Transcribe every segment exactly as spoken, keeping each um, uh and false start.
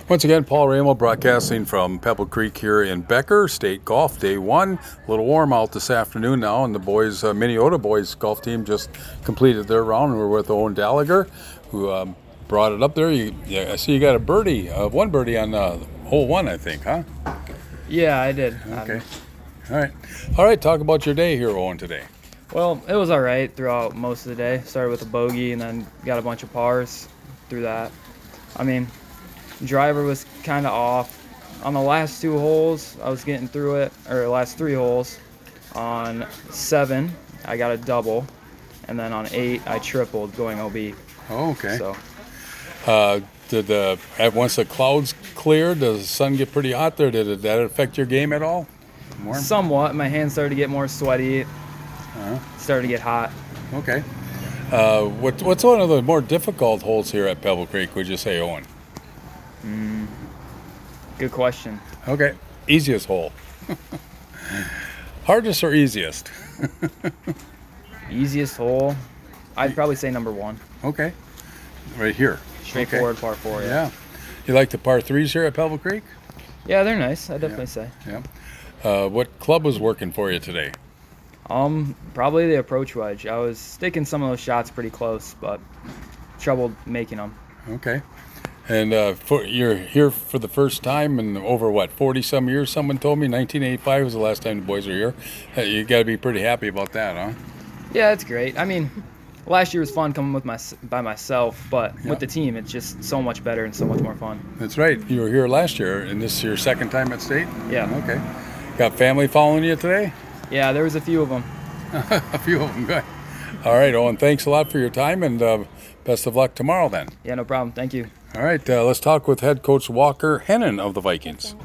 Once again, Paul Ramo broadcasting from Pebble Creek here in Becker. State Golf Day one. A little warm out this afternoon now, and the boys, uh, Minneota boys golf team just completed their round. We're with Owen Gallagher, who um, brought it up there. You, yeah, I see you got a birdie, uh, one birdie on uh, hole one, I think, huh? Yeah, I did. Okay. Um, All right. All right, talk about your day here, Owen, today. well, it was all right throughout most of the day. Started with a bogey and then got a bunch of pars through that. I mean, driver was kind of off. On the last two holes, I was getting through it, or last three holes. On seven, I got a double, and then on eight, I tripled going O B. Oh, okay. So, Uh, did the at once the clouds cleared, does the sun get pretty hot there? Did, it, did that affect your game at all? Warm? somewhat, my hands started to get more sweaty. Uh-huh. Started to get hot. Okay. Uh, what, what's one of the more difficult holes here at Pebble Creek, would you say, Owen? Mm, good question. Okay. Easiest hole. Hardest or easiest? Easiest hole, I'd probably say number one. Okay. Right here. Straightforward Okay. par four. Yeah. Yeah. You like the par threes here at Pebble Creek? Yeah, they're nice. I definitely say. Yeah. Uh, what club was working for you today? Um, probably the approach wedge. I was sticking some of those shots pretty close, but trouble making them. Okay. And uh, for, you're here for the first time in over, what, forty some years, someone told me? nineteen eighty-five was the last time the boys were here. Uh, you got to be pretty happy about that, huh? Yeah, it's great. I mean, last year was fun coming with my by myself, but Yeah. with the team, it's just so much better and so much more fun. That's right. You were here last year, and this is your second time at state? Yeah. Okay. Got family following you today? Yeah, there was a few of them. A few of them, good. All right, Owen, thanks a lot for your time, and uh, best of luck tomorrow then. Yeah, no problem. Thank you. All right, uh, let's talk with head coach Walker Hennon of the Vikings.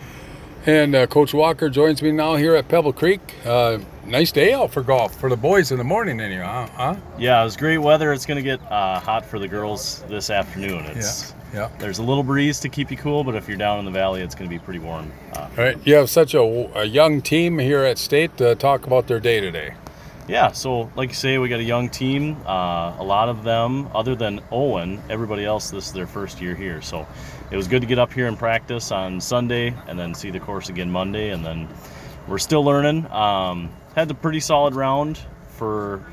And uh, Coach Walker joins me now here at Pebble Creek. Uh, nice day out for golf for the boys in the morning, anyhow, huh? Yeah, it was great weather. It's going to get uh, hot for the girls this afternoon. It's, Yeah. There's a little breeze to keep you cool, but if you're down in the valley, it's going to be pretty warm. Uh, All right, you have such a, a young team here at State. Uh, talk about their day today. yeah, so like you say, we got a young team. Uh, a lot of them, other than Owen, everybody else, this is their first year here. So it was good to get up here and practice on Sunday and then see the course again Monday. And then we're still learning. Um, had a pretty solid round for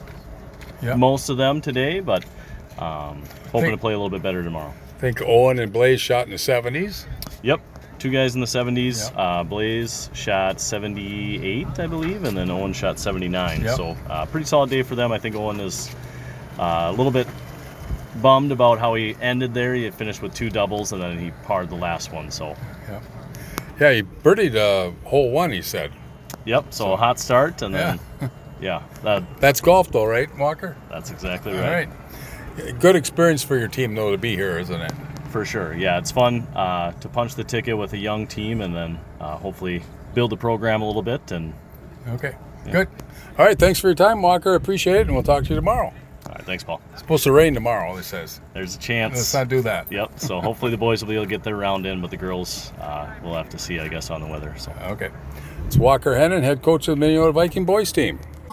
Yeah. most of them today, but um, hoping Think- to play a little bit better tomorrow. I think Owen and Blaze shot in the seventies. Yep, two guys in the seventies. Yep. Uh, Blaze shot seventy-eight, I believe, and then Owen shot seventy-nine. Yep. So uh, pretty solid day for them. I think Owen is uh, a little bit bummed about how he ended there. He had finished with two doubles, and then he parred the last one. So, Yeah, yeah, he birdied uh, hole one, he said. yep, so a hot start, and then, yeah, that, That's golf, though, right, Walker? that's exactly All right. right. Good experience for your team, though, to be here, isn't it? For sure. Yeah, it's fun uh, to punch the ticket with a young team and then uh, hopefully build the program a little bit. And Okay, Yeah. good. All right, thanks for your time, Walker. Appreciate it, and we'll talk to you tomorrow. all right, thanks, Paul. It's supposed to rain tomorrow, it says. There's a chance. Let's not do that. Yep. So hopefully the boys will be able to get their round in, but the girls uh, will have to see, I guess, on the weather. So. Okay. It's Walker Hennon, head coach of the Minneota Viking boys team.